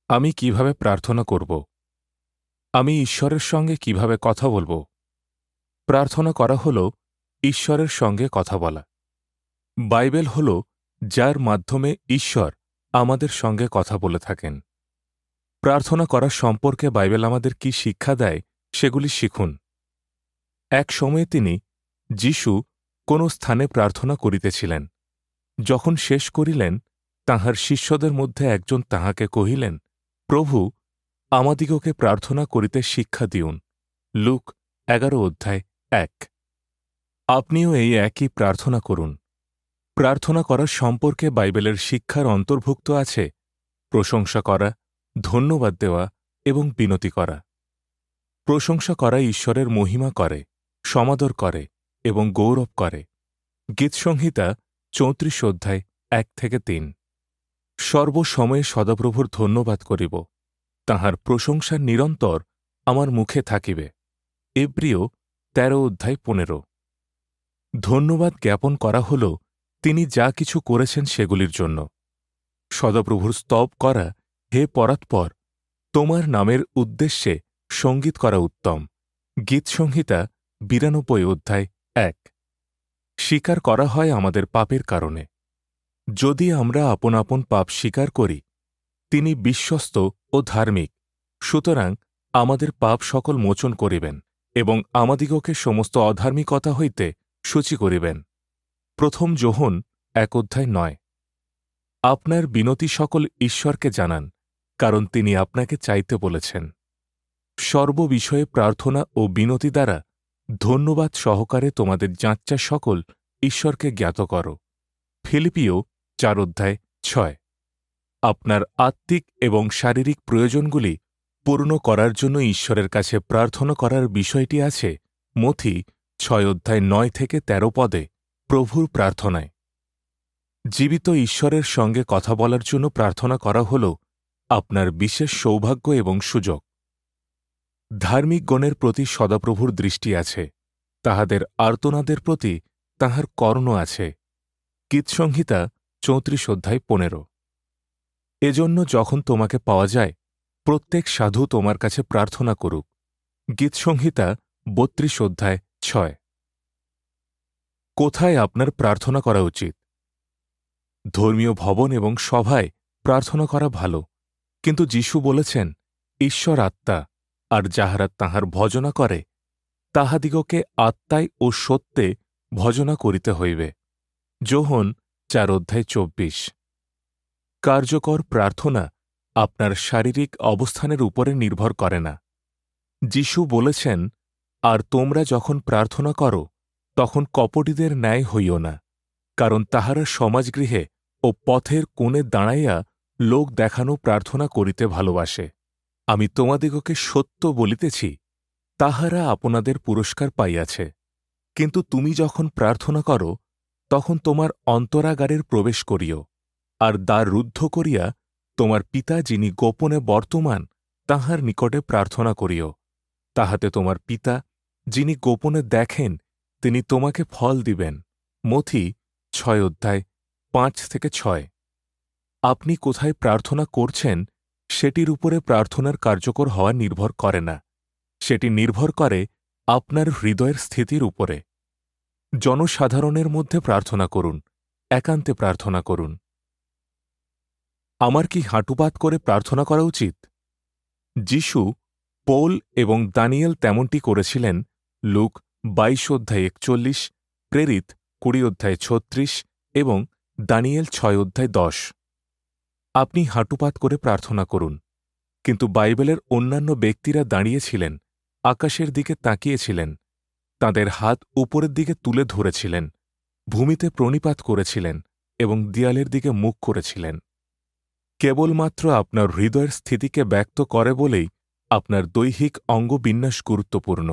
আমি কিভাবে প্রার্থনা করব? আমি ঈশ্বরের সঙ্গে কিভাবে কথা বলবো? প্রার্থনা করা হল ঈশ্বরের সঙ্গে কথা বলা। বাইবেল হল যার মাধ্যমে ঈশ্বর আমাদের সঙ্গে কথা বলে থাকেন। প্রার্থনা করার সম্পর্কে বাইবেল আমাদের কি শিক্ষা দেয় সেগুলি শিখুন। এক সময়ে যীশু কোন স্থানে প্রার্থনা করিতেছিলেন। যখন শেষ করিলেন, তাঁহার শিষ্যদের মধ্যে একজন তাঁহাকে কহিলেন, প্রভু, আমাদিগকে প্রার্থনা করিতে শিক্ষা দিউন। লুক 11:1। আপনিও এই একই প্রার্থনা করুন। প্রার্থনা করার সম্পর্কে বাইবেলের শিক্ষার অন্তর্ভুক্ত আছে প্রশংসা করা, ধন্যবাদ দেওয়া এবং বিনতি করা। প্রশংসা করা ঈশ্বরের মহিমা করে, সমাদর করে এবং গৌরব করে। গীতসংহিতা 34:1-3। সর্বসময়ে সদাপ্রভুর ধন্যবাদ করিব, তাঁহার প্রশংসা নিরন্তর আমার মুখে থাকিবে। এব্রিয় 13:15। ধন্যবাদ জ্ঞাপন করা হল তিনি যা কিছু করেছেন সেগুলির জন্য। সদাপ্রভুর স্তব করা, হে পরাৎপর, তোমার নামের উদ্দেশ্যে সঙ্গীত করা উত্তম। গীতসংহিতা 92:1। স্বীকার করা হয় আমাদের পাপের কারণে। যদি আমরা আপন আপন পাপ স্বীকার করি, তিনি বিশ্বস্ত ও ধার্মিক, সুতরাং আমাদের পাপ সকল মোচন করিবেন এবং আমাদিগকে সমস্ত অধার্মিকতা হইতে সূচি করিবেন। প্রথম যোহন 1:9। আপনার বিনতি সকল ঈশ্বরকে জানান, কারণ তিনি আপনাকে চাইতে বলেছেন। সর্ববিষয়ে প্রার্থনা ও বিনতি দ্বারা ধন্যবাদ সহকারে তোমাদের যাচ্চা সকল ঈশ্বরকে জ্ঞাত কর। ফিলিপিও 4:6। আপনার আত্মিক এবং শারীরিক প্রয়োজনগুলি পূর্ণ করার জন্য ঈশ্বরের কাছে প্রার্থনা করার বিষয়টি আছে মথি 6:9-13 পদে প্রভুর প্রার্থনায়। জীবিত ঈশ্বরের সঙ্গে কথা বলার জন্য প্রার্থনা করা হল আপনার বিশেষ সৌভাগ্য এবং সুযোগ। ধার্মিকগণের প্রতি সদাপ্রভুর দৃষ্টি আছে, তাহাদের আর্তনাদের প্রতি তাঁহার কর্ণ আছে। গীতসংহিতা 34:15। এজন্য যখন তোমাকে পাওয়া যায়, প্রত্যেক সাধু তোমার কাছে প্রার্থনা করুক। গীতসংহিতা 32:6। কোথায় আপনার প্রার্থনা করা উচিত? ধর্মীয় ভবন এবং সভায় প্রার্থনা করা ভালো, কিন্তু যীশু বলেছেন, ঈশ্বর আত্মা, আর যাহারা তাঁহার ভজনা করে তাহাদিগকে আত্মায় ও সত্যে ভজনা করিতে হইবে। যোহন 4:24। কার্যকর প্রার্থনা আপনার শারীরিক অবস্থানের উপরে নির্ভর করে না। যীশু বলেছেন, আর তোমরা যখন প্রার্থনা করো, তখন কপটীদের ন্যায় হইও না, কারণ তাহারা সমাজগৃহে ও পথের কোণে দাঁড়াইয়া লোক দেখানো প্রার্থনা করিতে ভালোবাসে। আমি তোমাদিগকে সত্য বলিতেছি, তাহারা আপনাদের পুরস্কার পাইয়াছে। কিন্তু তুমি যখন প্রার্থনা করো, তখন তোমার অন্তরাগারের প্রবেশ করিও, আর দ্বার রুদ্ধ করিয়া তোমার পিতা যিনি গোপনে বর্তমান তাঁহার নিকটে প্রার্থনা করিও। তাহাতে তোমার পিতা যিনি গোপনে দেখেন তিনি তোমাকে ফল দিবেন। মথি 6:5-6। আপনি কোথায় প্রার্থনা করছেন সেটির উপরে প্রার্থনার কার্যকর হওয়া নির্ভর করে না, সেটি নির্ভর করে আপনার হৃদয়ের স্থিতির উপরে। জনসাধারণের মধ্যে প্রার্থনা করুন, একান্তে প্রার্থনা করুন। আমার কি হাঁটুপাত করে প্রার্থনা করা উচিত? যীশু, পৌল এবং দানিয়েল তেমনটি করেছিলেন। লুক 22:41, প্রেরিত 20:36 এবং দানিয়েল 6:10। আপনি হাঁটুপাত করে প্রার্থনা করুন, কিন্তু বাইবেলের অন্যান্য ব্যক্তিরা দাঁড়িয়েছিলেন, আকাশের দিকে তাকিয়েছিলেন, তাঁদের হাত উপরের দিকে তুলে ধরেছিলেন, ভূমিতে প্রণিপাত করেছিলেন এবং দেয়ালের দিকে মুখ করেছিলেন। কেবলমাত্র আপনার হৃদয়ের স্থিতিকে ব্যক্ত করে বলেই আপনার দৈহিক অঙ্গবিন্যাস গুরুত্বপূর্ণ।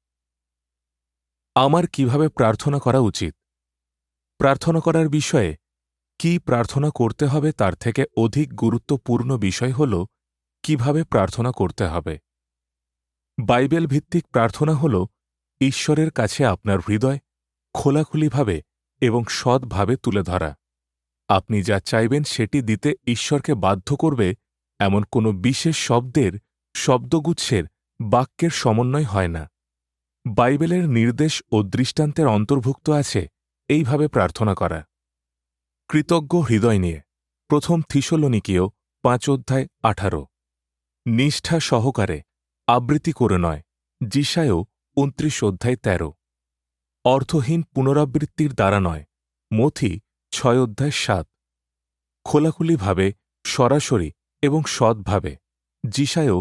আমার কিভাবে প্রার্থনা করা উচিত? প্রার্থনা করার বিষয়ে কি প্রার্থনা করতে হবে তার থেকে অধিক গুরুত্বপূর্ণ বিষয় হল কিভাবে প্রার্থনা করতে হবে। বাইবেল ভিত্তিক প্রার্থনা হল ঈশ্বরের কাছে আপনার হৃদয় খোলাখুলিভাবে এবং সৎভাবে তুলে ধরা। আপনি যা চাইবেন সেটি দিতে ঈশ্বরকে বাধ্য করবে এমন কোনো বিশেষ শব্দের শব্দগুচ্ছের বাক্যের সমন্বয় হয় না। বাইবেলের নির্দেশ ও দৃষ্টান্তের অন্তর্ভুক্ত আছে এইভাবে প্রার্থনা করা। কৃতজ্ঞ হৃদয় নিয়ে 1 থিসলনিকীয় 5:18। নিষ্ঠা সহকারে আবৃত্তি করে নয়, যিশায় 29:13। অর্থহীন পুনরাবৃত্তির দ্বারা নয়, মথি 6:7। খোলাখুলিভাবে, সরাসরি এবং সৎভাবে, যিশায়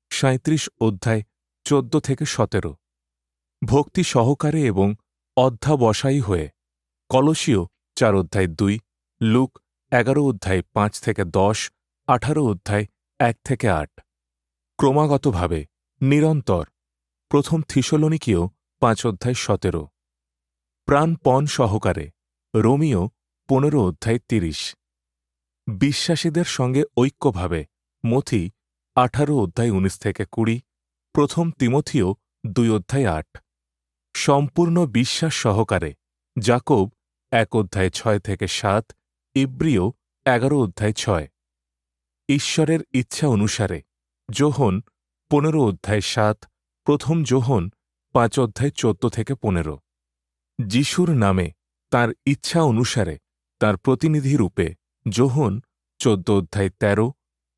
37:14-17। ভক্তি সহকারে এবং অধ্যাবসায়ী হয়ে, কলসীয় 4:2, লুক 11:5-10, 18:1-8। ক্রমাগতভাবে, নিরন্তর, 1 থিসলনিকীয় 5:17। প্রাণপণ সহকারে, রোমীয় 15:30। বিশ্বাসীদের সঙ্গে ঐক্যভাবে, মথি 18:19-20, 1 তিমথিও 2:8। সম্পূর্ণ বিশ্বাস সহকারে, যাকোব 1:6-7, ইব্রিয় 11:6। ঈশ্বরের ইচ্ছা অনুসারে, যোহন 15:7, 1 যোহন 5:14-15। যিশুর নামে তাঁর ইচ্ছা অনুসারে তাঁর প্রতিনিধি রূপে, যোহন 14:13,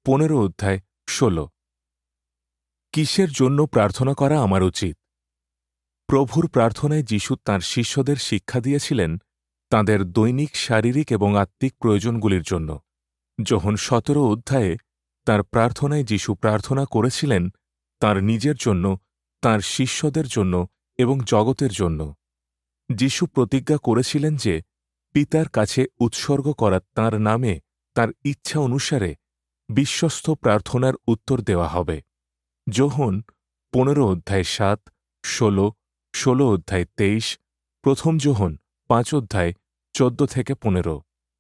15:16। কিসের জন্য প্রার্থনা করা আমার উচিত? প্রভুর প্রার্থনায় যিশু তাঁর শিষ্যদের শিক্ষা দিয়েছিলেন তাঁদের দৈনিক শারীরিক এবং আত্মিক প্রয়োজনগুলির জন্য। যোহন 17 তাঁর প্রার্থনায় যিশু প্রার্থনা করেছিলেন তাঁর নিজের জন্য, তাঁর শিষ্যদের জন্য এবং জগতের জন্য। যিশু প্রতিজ্ঞা করেছিলেন যে পিতার কাছে উৎসর্গ করা তাঁর নামে তাঁর ইচ্ছা অনুসারে বিশ্বস্ত প্রার্থনার উত্তর দেওয়া হবে। যোহন 15:7, 16, 16:23, 1 যোহন 5:14-15।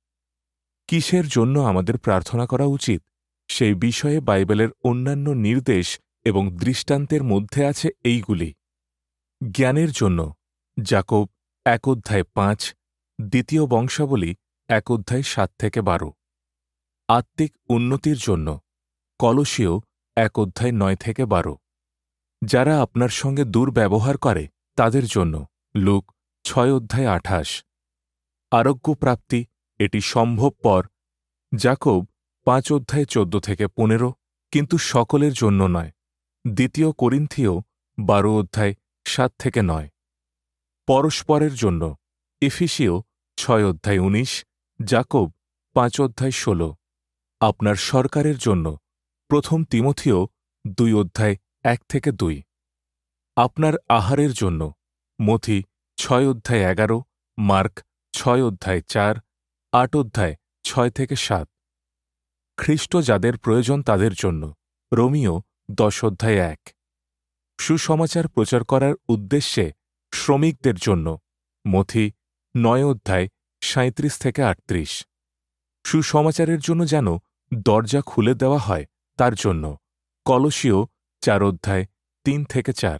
কিসের জন্য আমাদের প্রার্থনা করা উচিত সেই বিষয়ে বাইবেলের অন্যান্য নির্দেশ এবং দৃষ্টান্তের মধ্যে আছে এইগুলি। জ্ঞানের জন্য, যাকোব 1:5, দ্বিতীয় বংশাবলী 1:7-12। আত্মিক উন্নতির জন্য, কলসীয় 1:9-12। যারা আপনার সঙ্গে দুর্ব্যবহার করে তাদের জন্য, লুক 6:28। আরোগ্যপ্রাপ্তি, এটি সম্ভবপর, যাকোব 5:14-15, কিন্তু সকলের জন্য নয়, দ্বিতীয় করিন্থীয় 12:7-9। পরস্পরের জন্য, এফিসীয় 6:19, যাকোব 5:16। আপনার সরকারের জন্য, 1 তিমথিও 2:1-2। আপনার আহারের জন্য, মথি 6:11, মার্ক 6:4, 8:6-7। খ্রিস্ট যাদের প্রয়োজন তাদের জন্য, রোমীয় 10:1। সুসমাচার প্রচার করার উদ্দেশ্যে শ্রমিকদের জন্য, মথি 9:37-38। সুসমাচারের জন্য যেন দরজা খুলে দেওয়া হয় তার জন্য, কলসীয় 4:3-4।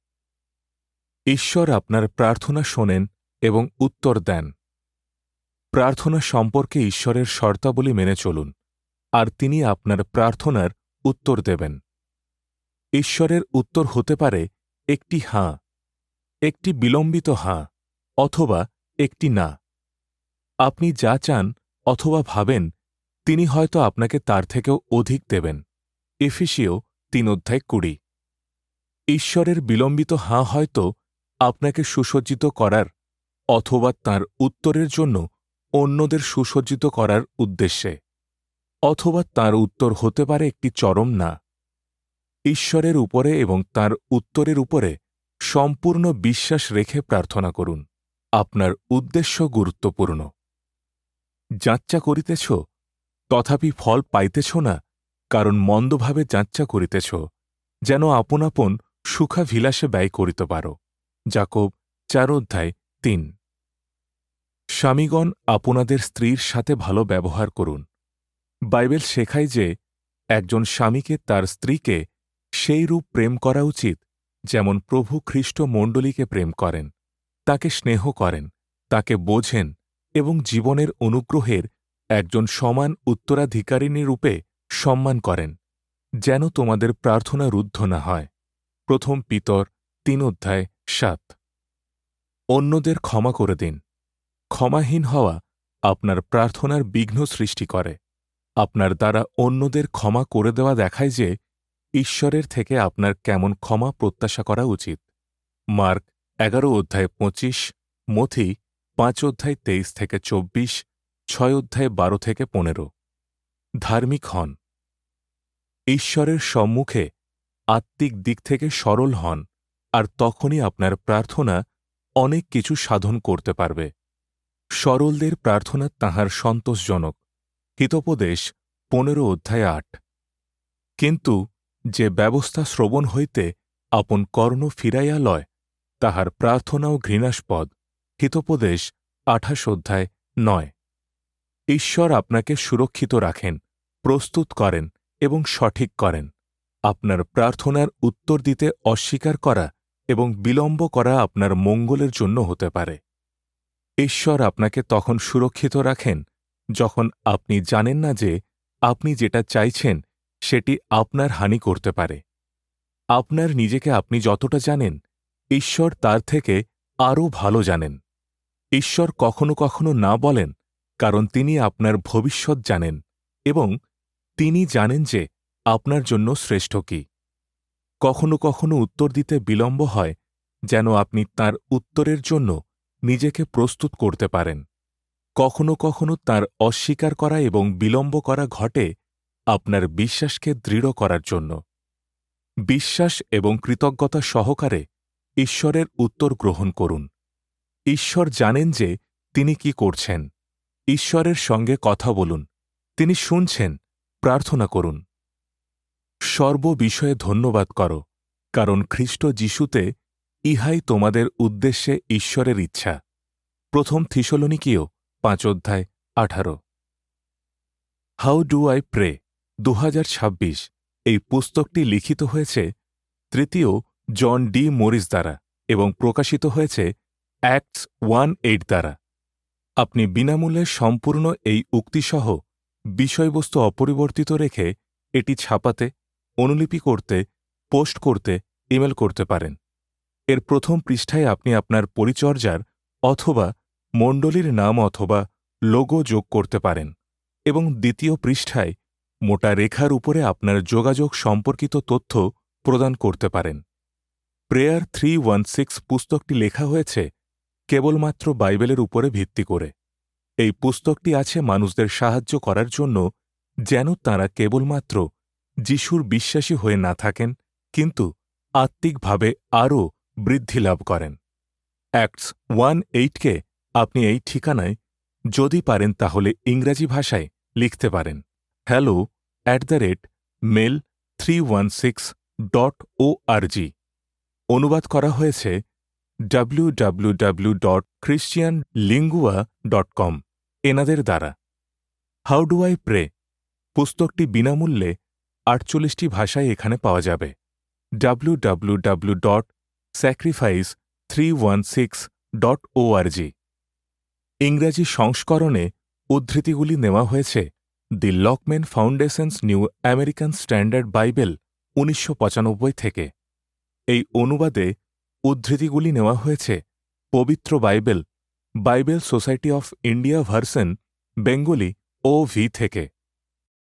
ঈশ্বর আপনার প্রার্থনা শোনেন এবং উত্তর দেন। প্রার্থনা সম্পর্কে ঈশ্বরের শর্তাবলী মেনে চলুন, আর তিনি আপনার প্রার্থনার উত্তর দেবেন। ঈশ্বরের উত্তর হতে পারে একটি হাঁ, একটি বিলম্বিত হাঁ, অথবা একটি না। আপনি যা চান অথবা ভাবেন তিনি হয়তো আপনাকে তার থেকেও অধিক দেবেন। এফিসীয় 3:20। ঈশ্বরের বিলম্বিত হাঁ হয়তো আপনাকে সুসজ্জিত করার অথবা তাঁর উত্তরের জন্য অন্যদের সুসজ্জিত করার উদ্দেশ্যে, অথবা তাঁর উত্তর হতে পারে একটি চরম না। ঈশ্বরের উপরে এবং তাঁর উত্তরের উপরে সম্পূর্ণ বিশ্বাস রেখে প্রার্থনা করুন। আপনার উদ্দেশ্য গুরুত্বপূর্ণ। যাচ্চা করিতেছ, তথাপি ফল পাইতেছ না, কারণ মন্দভাবে যাচ্চা করিতেছ, যেন আপন আপন সুখাভিলাষে ব্যয় করিতে পারো। যাকোব 4:3। স্বামীগণ আপনাদের স্ত্রীর সাথে ভালো ব্যবহার করুন। বাইবেল শেখায় যে একজন স্বামীকে তার স্ত্রীকে সেই রূপ প্রেম করা উচিত যেমন প্রভু খ্রিস্ট মণ্ডলীকে প্রেম করেন, তাকে স্নেহ করেন, তাকে বোঝেন এবং জীবনের অনুগ্রহের একজন সমান উত্তরাধিকারিণী রূপে সম্মান করেন, যেন তোমাদের প্রার্থনা রুদ্ধ না হয়। প্রথম পিতর 3:7। অন্যদের ক্ষমা করে দিন। ক্ষমাহীন হওয়া আপনার প্রার্থনার বিঘ্ন সৃষ্টি করে। আপনার দ্বারা অন্যদের ক্ষমা করে দেওয়া দেখায় যে ঈশ্বরের থেকে আপনার কেমন ক্ষমা প্রত্যাশা করা উচিত। মার্ক 11:25, মথি 5:23-24, 6:12-15। ধার্মিক হন। ঈশ্বরের সম্মুখে আত্মিক দিক থেকে সরল হন, আর তখনই আপনার প্রার্থনা অনেক কিছু সাধন করতে পারবে। সরলদের প্রার্থনা তাহার সন্তোষজনক। হিতোপদেশ 15:8। কিন্তু যে ব্যবস্থা শ্রবণ হইতে আপন কর্ণ ফিরাইয়া লয়, তাহার প্রার্থনাও ঘৃণাস্পদ। হিতোপদেশ 28:9। ঈশ্বর আপনাকে সুরক্ষিত রাখেন, প্রস্তুত করেন এবং সঠিক করেন। আপনার প্রার্থনার উত্তর দিতে অস্বীকার করা এবং বিলম্ব করা আপনার মঙ্গলের জন্য হতে পারে। ঈশ্বর আপনাকে তখন সুরক্ষিত রাখেন যখন আপনি জানেন না যে আপনি যেটা চাইছেন সেটি আপনার হানি করতে পারে। আপনার নিজেকে আপনি যতটা জানেন, ঈশ্বর তার থেকে আরও ভালো জানেন। ঈশ্বর কখনো কখনো না বলেন, কারণ তিনি আপনার ভবিষ্যৎ জানেন এবং তিনি জানেন যে আপনার জন্য শ্রেষ্ঠ কি। কখনো কখনো উত্তর দিতে বিলম্ব হয় যেন আপনি তার উত্তরের জন্য নিজেকে প্রস্তুত করতে পারেন। কখনো কখনো তার অস্বীকার করা এবং বিলম্ব করা ঘটে আপনার বিশ্বাসকে দৃঢ় করার জন্য। বিশ্বাস এবং কৃতজ্ঞতা সহকারে ঈশ্বরের উত্তর গ্রহণ করুন। ঈশ্বর জানেন যে তিনি কি করছেন। ঈশ্বরের সঙ্গে কথা বলুন, তিনি শুনছেন। প্রার্থনা করুন। সর্ববিষয়ে ধন্যবাদ করো, কারণ খ্রিস্ট যীশুতে ইহাই তোমাদের উদ্দেশ্যে ঈশ্বরের ইচ্ছা। প্রথম থিসলনিকীয় 5:18। হাউ ডু আই প্রে 2026 এই পুস্তকটি লিখিত হয়েছে তৃতীয় জন ডি মরিস দ্বারা এবং প্রকাশিত হয়েছে অ্যাক্টস 1:8 দ্বারা। আপনি বিনামূল্যে সম্পূর্ণ এই উক্তিসহ বিষয়বস্তু অপরিবর্তিত রেখে এটি ছাপাতে, অনুলিপি করতে, পোস্ট করতে, ইমেল করতে পারেন। এর প্রথম পৃষ্ঠায় আপনি আপনার পরিচর্যার অথবা মণ্ডলীর নাম অথবা লোগো যোগ করতে পারেন এবং দ্বিতীয় পৃষ্ঠায় মোটা রেখার উপরে আপনার যোগাযোগ সম্পর্কিত তথ্য প্রদান করতে পারেন। প্রেয়ার 316 পুস্তকটি লেখা হয়েছে কেবলমাত্র বাইবেলের উপরে ভিত্তি করে। এই পুস্তকটি আছে মানুষদের সাহায্য করার জন্য যেন তাঁরা কেবলমাত্র যিশুর বিশ্বাসী হয়ে না থাকেন, কিন্তু আত্মিকভাবে আরও বৃদ্ধি লাভ করেন। অ্যাক্টস 1:8কে আপনি এই ঠিকানায় যদি পারেন তাহলে ইংরাজি ভাষায় লিখতে পারেন। hello@mail316.org। অনুবাদ করা হয়েছে www.christianlingua.com এনাদের দ্বারা। হাউ ডু আই প্রে পুস্তকটি বিনামূল্যে 48টি ভাষায় এখানে পাওয়া যাবে। www.sacrifice316.org। ইংরাজি সংস্করণে উদ্ধৃতিগুলি নেওয়া হয়েছে the Lockman foundations new American standard Bible 1995 থেকে। এই অনুবাদে উদ্ধৃতিগুলি নেওয়া হয়েছে পবিত্র Bible, Bible society of India version Bengali OV থেকে।